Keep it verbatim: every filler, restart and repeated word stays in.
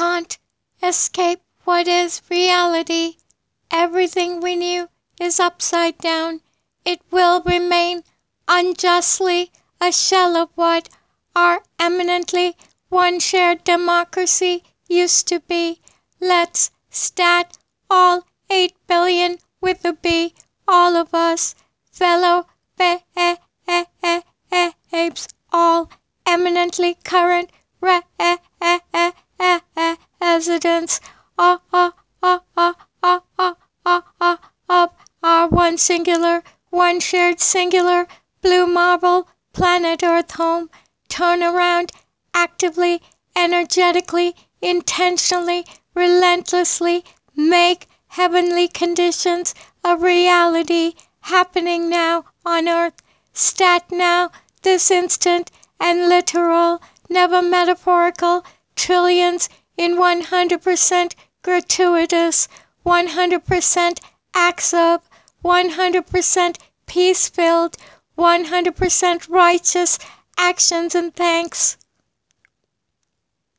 can't escape what is reality. Everything we knew is upside down. It will remain unjustly a shell of what our eminently one shared democracy used to be. Let's stat all eight billion with a B, all of us, fellow babes, all eminently current residents uh, uh, uh, uh, uh, uh, uh, uh, of our one singular, one shared singular blue marble planet Earth home. Turn around actively, energetically, intentionally, relentlessly, make heavenly conditions a reality happening now on Earth. Stat now, this instant, and literal, never metaphorical, trillions in one hundred percent gratuitous, one hundred percent acts of, one hundred percent peace-filled, one hundred percent righteous actions and thanks.